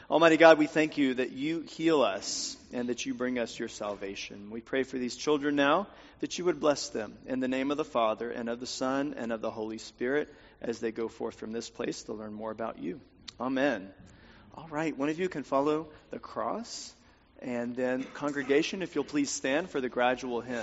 Almighty God, we thank you that you heal us and that you bring us your salvation. We pray for these children now, that you would bless them in the name of the Father and of the Son and of the Holy Spirit as they go forth from this place to learn more about you. Amen. All right, one of you can follow the cross, and then congregation, if you'll please stand for the gradual hymn.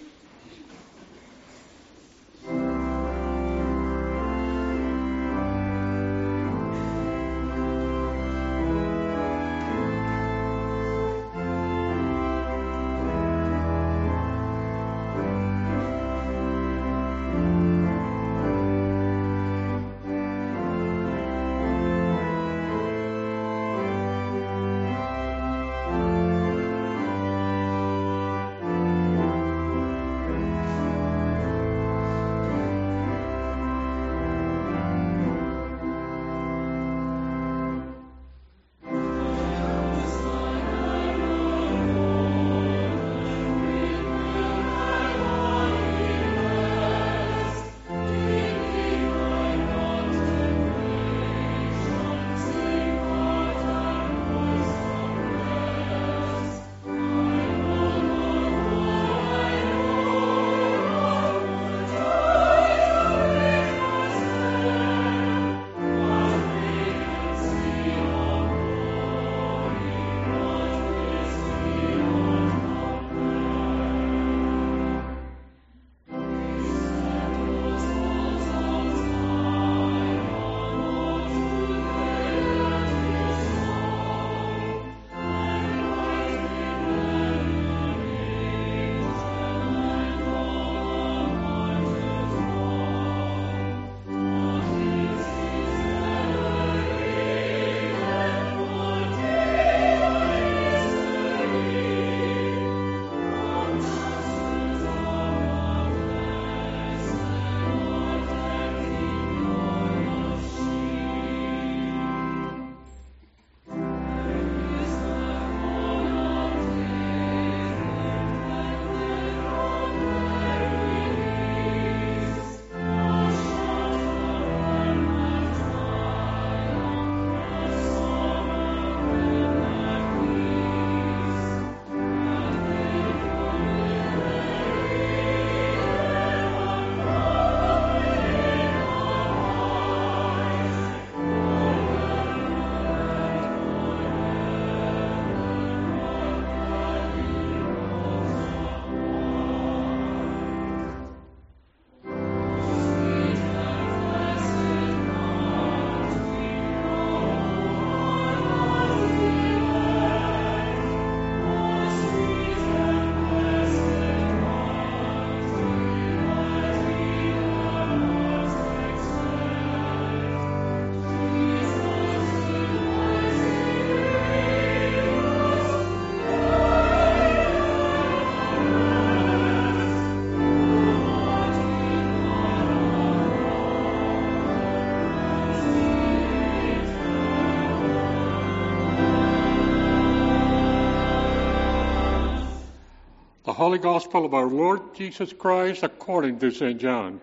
The Holy Gospel of our Lord Jesus Christ according to St. John.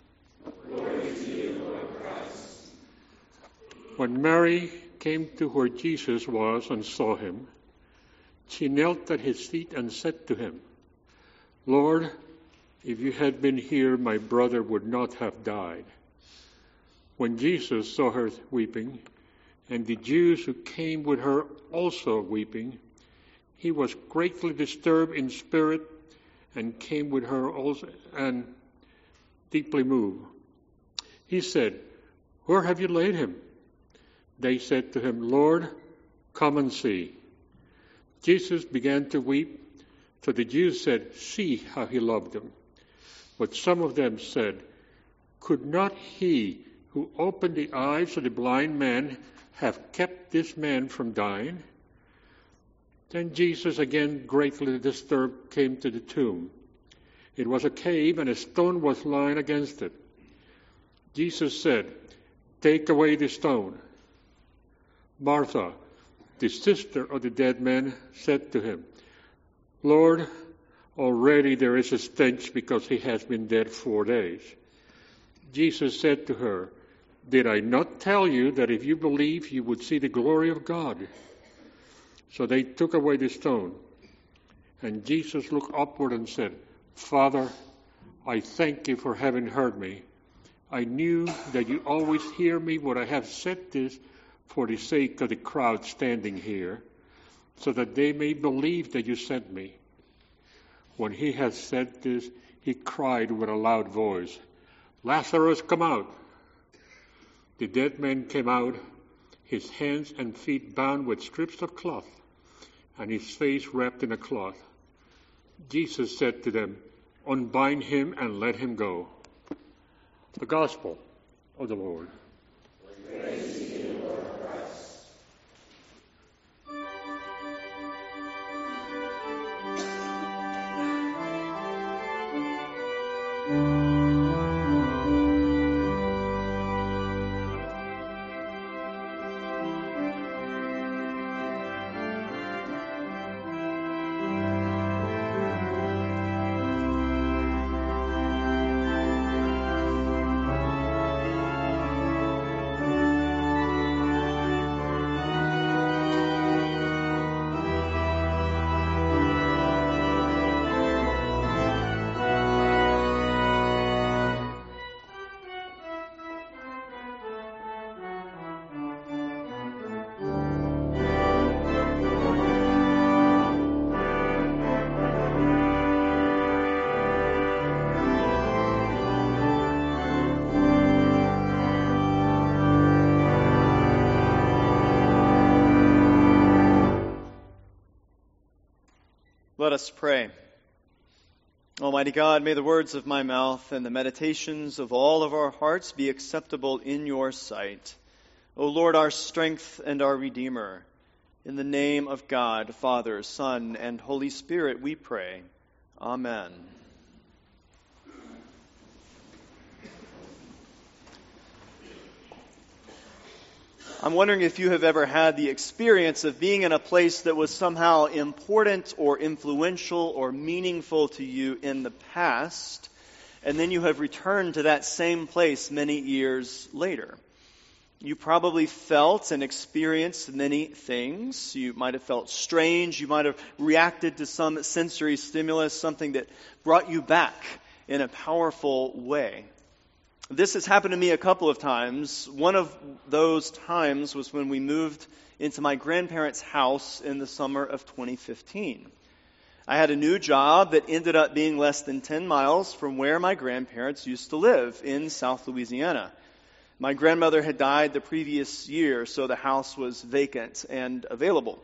Glory to you, Lord Christ. When Mary came to where Jesus was and saw him, she knelt at his feet and said to him, Lord, if you had been here, my brother would not have died. When Jesus saw her weeping, and the Jews who came with her also weeping, he was greatly disturbed in spirit and came with her also and deeply moved. He said, Where have you laid him? They said to him, Lord, come and see. Jesus began to weep. So the Jews said, See how he loved him. But some of them said, Could not he who opened the eyes of the blind man have kept this man from dying? Then Jesus, again greatly disturbed, came to the tomb. It was a cave, and a stone was lying against it. Jesus said, Take away the stone. Martha, the sister of the dead man, said to him, Lord, already there is a stench because he has been dead 4 days. Jesus said to her, Did I not tell you that if you believe, you would see the glory of God? So they took away the stone. And Jesus looked upward and said, Father, I thank you for having heard me. I knew that you always hear me, but I have said this for the sake of the crowd standing here, so that they may believe that you sent me. When he had said this, he cried with a loud voice, Lazarus, come out. The dead man came out, his hands and feet bound with strips of cloth, and his face wrapped in a cloth. Jesus said to them, Unbind him and let him go. The Gospel of the Lord. Praise to you, Lord Christ. Let us pray. Almighty God, may the words of my mouth and the meditations of all of our hearts be acceptable in your sight. O Lord, our strength and our Redeemer, in the name of God, Father, Son, and Holy Spirit, we pray. Amen. I'm wondering if you have ever had the experience of being in a place that was somehow important or influential or meaningful to you in the past, and then you have returned to that same place many years later. You probably felt and experienced many things. You might have felt strange. You might have reacted to some sensory stimulus, something that brought you back in a powerful way. This has happened to me a couple of times. One of those times was when we moved into my grandparents' house in the summer of 2015. I had a new job that ended up being less than 10 miles from where my grandparents used to live in South Louisiana. My grandmother had died the previous year, so the house was vacant and available.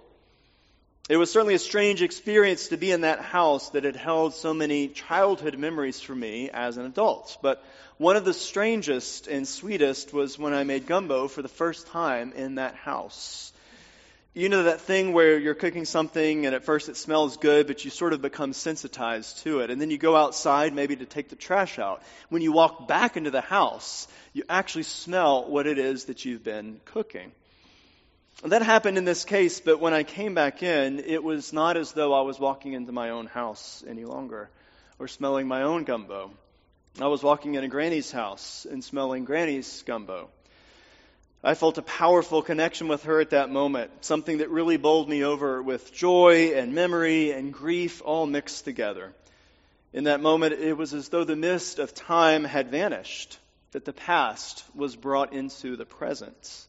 It was certainly a strange experience to be in that house that had held so many childhood memories for me as an adult. But one of the strangest and sweetest was when I made gumbo for the first time in that house. You know that thing where you're cooking something and at first it smells good, but you sort of become sensitized to it. And then you go outside maybe to take the trash out. When you walk back into the house, you actually smell what it is that you've been cooking. That happened in this case, but when I came back in, it was not as though I was walking into my own house any longer or smelling my own gumbo. I was walking in a granny's house and smelling granny's gumbo. I felt a powerful connection with her at that moment, something that really bowled me over with joy and memory and grief all mixed together. In that moment, it was as though the mist of time had vanished, that the past was brought into the present.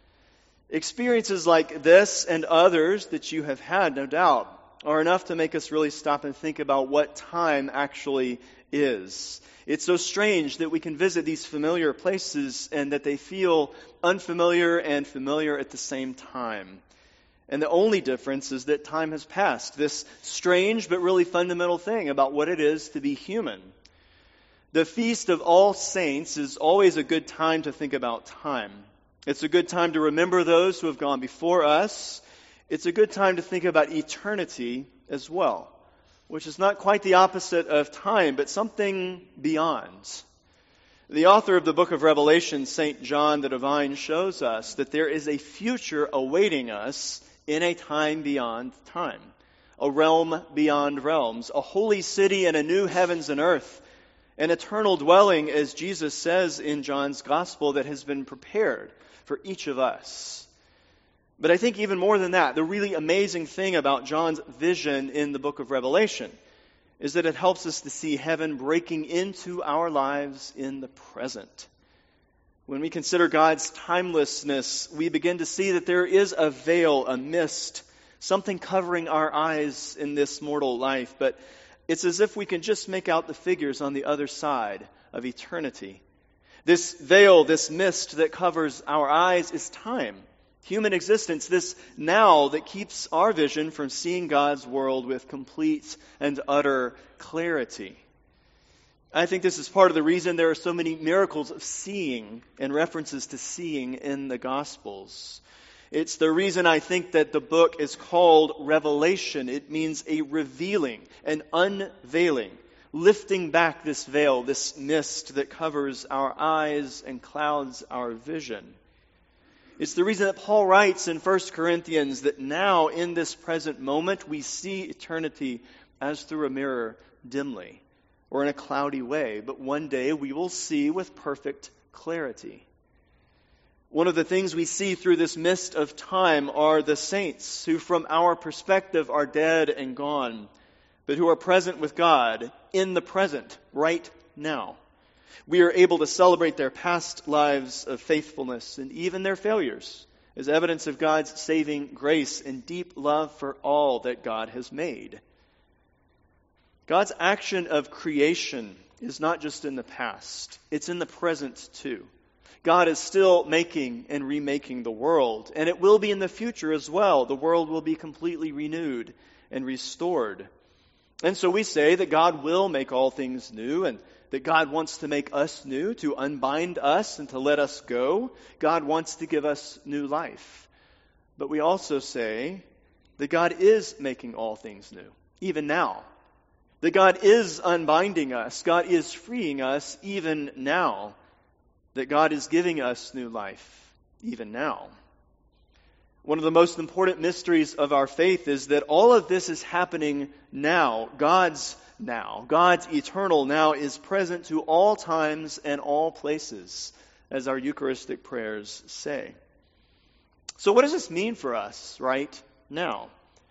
Experiences like this and others that you have had, no doubt, are enough to make us really stop and think about what time actually is. It's so strange that we can visit these familiar places and that they feel unfamiliar and familiar at the same time. And the only difference is that time has passed. This strange but really fundamental thing about what it is to be human. The Feast of All Saints is always a good time to think about time. It's a good time to remember those who have gone before us. It's a good time to think about eternity as well, which is not quite the opposite of time, but something beyond. The author of the book of Revelation, St. John the Divine, shows us that there is a future awaiting us in a time beyond time, a realm beyond realms, a holy city and a new heavens and earth, an eternal dwelling, as Jesus says in John's Gospel, that has been prepared for each of us. But I think even more than that, the really amazing thing about John's vision in the book of Revelation is that it helps us to see heaven breaking into our lives in the present. When we consider God's timelessness, we begin to see that there is a veil, a mist, something covering our eyes in this mortal life. But it's as if we can just make out the figures on the other side of eternity. This veil, this mist that covers our eyes is time, human existence, this now that keeps our vision from seeing God's world with complete and utter clarity. I think this is part of the reason there are so many miracles of seeing and references to seeing in the Gospels. It's the reason I think that the book is called Revelation. It means a revealing, an unveiling, lifting back this veil, this mist that covers our eyes and clouds our vision. It's the reason that Paul writes in 1 Corinthians that now, in this present moment, we see eternity as through a mirror dimly or in a cloudy way, but one day we will see with perfect clarity. One of the things we see through this mist of time are the saints who, from our perspective, are dead and gone, but who are present with God in the present, right now. We are able to celebrate their past lives of faithfulness and even their failures as evidence of God's saving grace and deep love for all that God has made. God's action of creation is not just in the past, it's in the present too. God is still making and remaking the world, and it will be in the future as well. The world will be completely renewed and restored. And so we say that God will make all things new, and that God wants to make us new, to unbind us and to let us go. God wants to give us new life. But we also say that God is making all things new, even now. That God is unbinding us. God is freeing us even now. That God is giving us new life even now. One of the most important mysteries of our faith is that all of this is happening now. God's eternal now is present to all times and all places, as our Eucharistic prayers say. So what does this mean for us right now?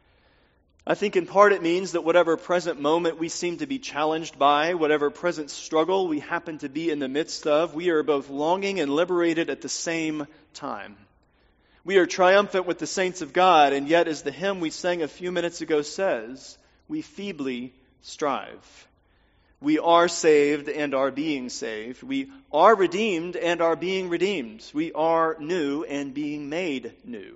I think in part it means that whatever present moment we seem to be challenged by, whatever present struggle we happen to be in the midst of, we are both longing and liberated at the same time. We are triumphant with the saints of God, and yet, as the hymn we sang a few minutes ago says, we feebly strive. We are saved and are being saved. We are redeemed and are being redeemed. We are new and being made new.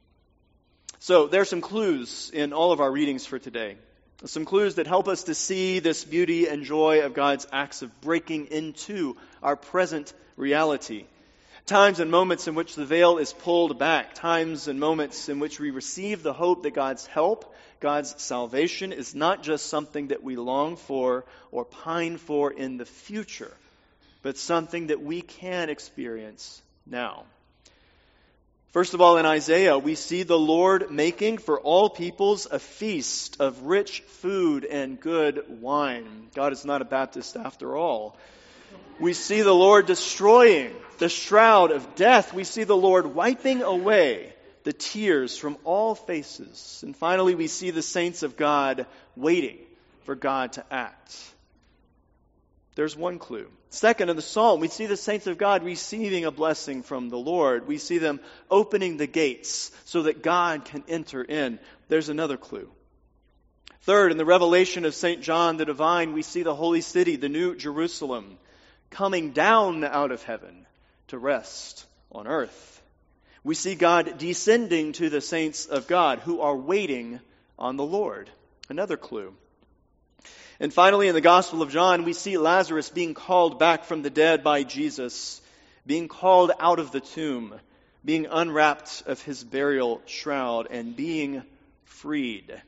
So there are some clues in all of our readings for today. Some clues that help us to see this beauty and joy of God's acts of breaking into our present reality. Times and moments in which the veil is pulled back. Times and moments in which we receive the hope that God's help, God's salvation is not just something that we long for or pine for in the future, but something that we can experience now. First of all, in Isaiah, we see the Lord making for all peoples a feast of rich food and good wine. God is not a Baptist after all. We see the Lord destroying the shroud of death. We see the Lord wiping away the tears from all faces. And finally, we see the saints of God waiting for God to act. There's one clue. Second, in the psalm, we see the saints of God receiving a blessing from the Lord. We see them opening the gates so that God can enter in. There's another clue. Third, in the revelation of St. John the Divine, we see the holy city, the New Jerusalem, coming down out of heaven to rest on earth. We see God descending to the saints of God who are waiting on the Lord. Another clue. And finally, in the Gospel of John, we see Lazarus being called back from the dead by Jesus, being called out of the tomb, being unwrapped of his burial shroud, and being freed.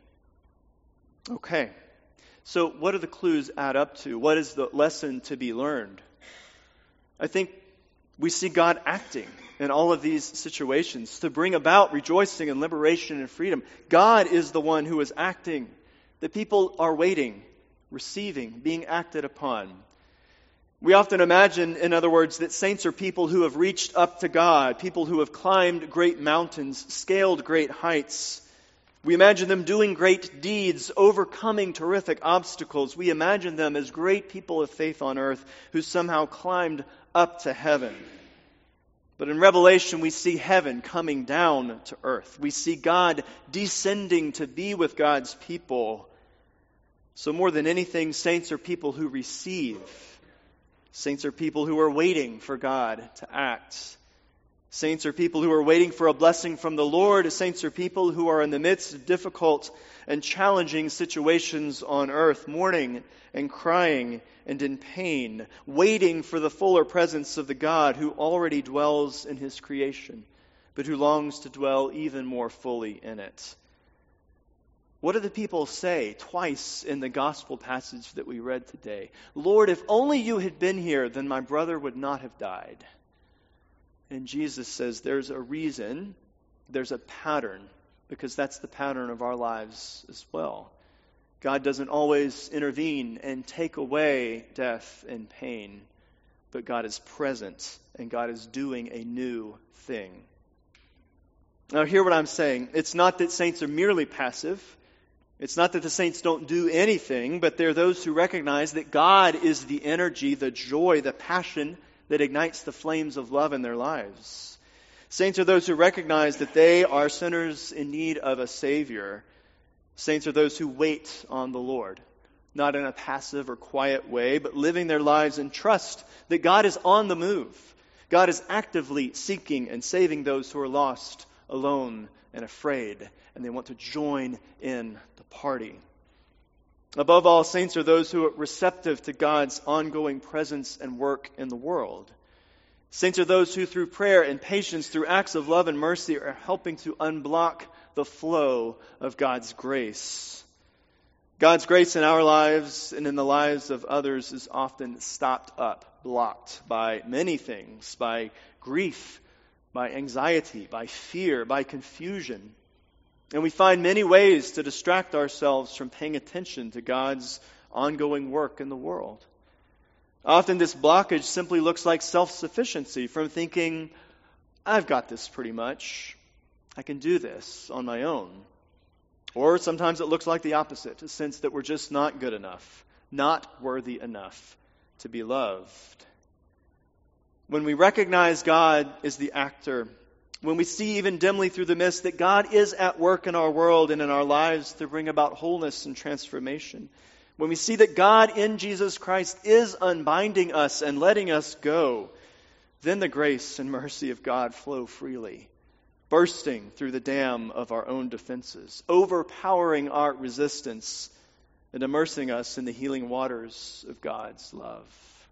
Okay, so what do the clues add up to? What is the lesson to be learned? I think we see God acting in all of these situations to bring about rejoicing and liberation and freedom. God is the one who is acting. The people are waiting, receiving, being acted upon. We often imagine, in other words, that saints are people who have reached up to God, people who have climbed great mountains, scaled great heights. We imagine them doing great deeds, overcoming terrific obstacles. We imagine them as great people of faith on earth who somehow climbed up to heaven. But in Revelation, we see heaven coming down to earth. We see God descending to be with God's people. So more than anything, saints are people who receive. Saints are people who are waiting for God to act. Saints are people who are waiting for a blessing from the Lord. Saints are people who are in the midst of difficult and challenging situations on earth, mourning and crying and in pain, waiting for the fuller presence of the God who already dwells in His creation, but who longs to dwell even more fully in it. What do the people say twice in the gospel passage that we read today? Lord, if only you had been here, then my brother would not have died. And Jesus says there's a reason, there's a pattern, because that's the pattern of our lives as well. God doesn't always intervene and take away death and pain, but God is present and God is doing a new thing. Now, hear what I'm saying. It's not that saints are merely passive. It's not that the saints don't do anything, but they're those who recognize that God is the energy, the joy, the passion that ignites the flames of love in their lives. Saints are those who recognize that they are sinners in need of a Savior. Saints are those who wait on the Lord, not in a passive or quiet way, but living their lives in trust that God is on the move. God is actively seeking and saving those who are lost, alone, and afraid, and they want to join in the party. Above all, saints are those who are receptive to God's ongoing presence and work in the world. Saints are those who, through prayer and patience, through acts of love and mercy, are helping to unblock the flow of God's grace. God's grace in our lives and in the lives of others is often stopped up, blocked by many things, by grief, by anxiety, by fear, by confusion. And we find many ways to distract ourselves from paying attention to God's ongoing work in the world. Often this blockage simply looks like self-sufficiency, from thinking, I've got this pretty much. I can do this on my own. Or sometimes it looks like the opposite, a sense that we're just not good enough, not worthy enough to be loved. When we recognize God as the actor, when we see even dimly through the mist that God is at work in our world and in our lives to bring about wholeness and transformation, when we see that God in Jesus Christ is unbinding us and letting us go, then the grace and mercy of God flow freely, bursting through the dam of our own defenses, overpowering our resistance, and immersing us in the healing waters of God's love.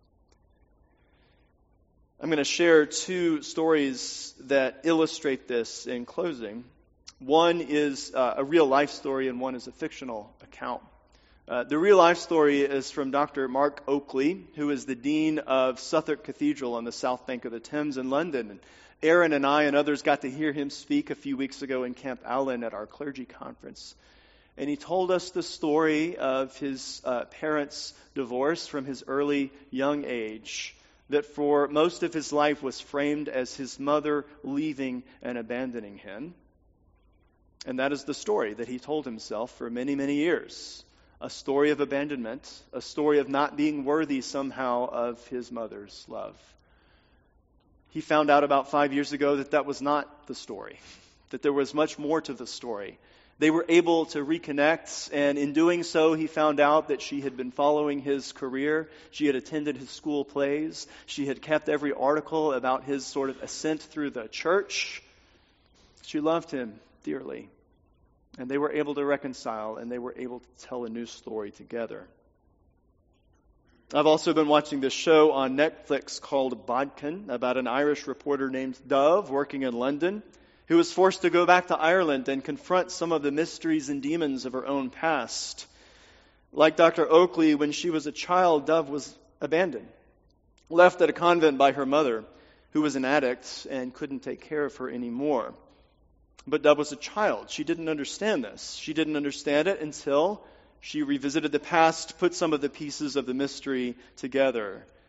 I'm going to share two stories that illustrate this in closing. One is a real life story and one is a fictional account. The real life story is from Dr. Mark Oakley, who is the Dean of Southwark Cathedral on the south bank of the Thames in London. And Aaron and I and others got to hear him speak a few weeks ago in Camp Allen at our clergy conference. And he told us the story of his parents' divorce from his early young age, that for most of his life was framed as his mother leaving and abandoning him. And that is the story that he told himself for many, many years. A story of abandonment, a story of not being worthy somehow of his mother's love. He found out about 5 years ago that that was not the story, that there was much more to the story. They were able to reconnect, and in doing so, he found out that she had been following his career. She had attended his school plays. She had kept every article about his sort of ascent through the church. She loved him dearly. And they were able to reconcile, and they were able to tell a new story together. I've also been watching this show on Netflix called Bodkin, about an Irish reporter named Dove working in London, who was forced to go back to Ireland and confront some of the mysteries and demons of her own past. Like Dr. Oakley, when she was a child, Dove was abandoned, left at a convent by her mother, who was an addict and couldn't take care of her anymore. But Dove was a child. She didn't understand this. She didn't understand it until she revisited the past, put some of the pieces of the mystery together,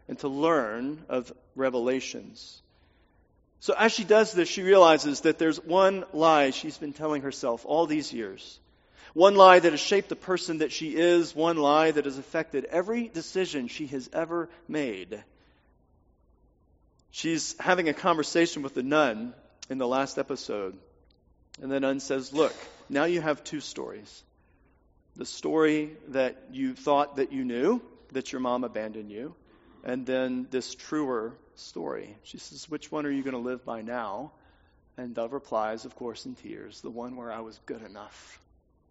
and to learn of revelations. So as she does this, she realizes that there's one lie she's been telling herself all these years. One lie that has shaped the person that she is, one lie that has affected every decision she has ever made. She's having a conversation with the nun in the last episode, and the nun says, look, now you have two stories. The story that you thought that you knew, that your mom abandoned you, and then this truer story. She says, which one are you going to live by now? And Dove replies, of course, in tears, the one where I was good enough.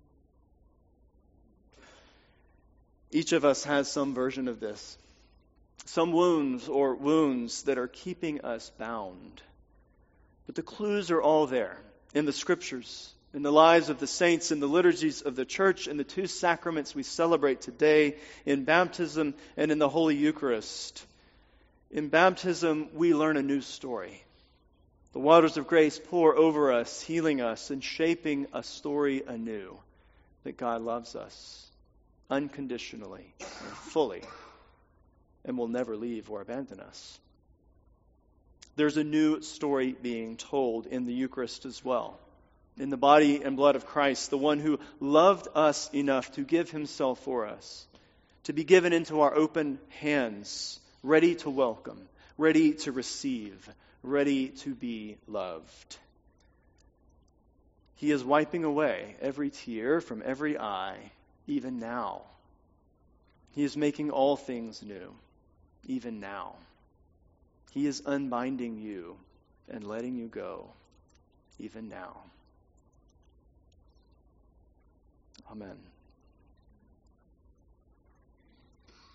Each of us has some version of this. Some wounds that are keeping us bound. But the clues are all there in the Scriptures, in the lives of the saints, in the liturgies of the church, in the two sacraments we celebrate today, in baptism and in the Holy Eucharist. In baptism, we learn a new story. The waters of grace pour over us, healing us and shaping a story anew, that God loves us unconditionally and fully, and will never leave or abandon us. There's a new story being told in the Eucharist as well. In the body and blood of Christ, the one who loved us enough to give himself for us, to be given into our open hands, ready to welcome, ready to receive, ready to be loved. He is wiping away every tear from every eye, even now. He is making all things new, even now. He is unbinding you and letting you go, even now. Amen.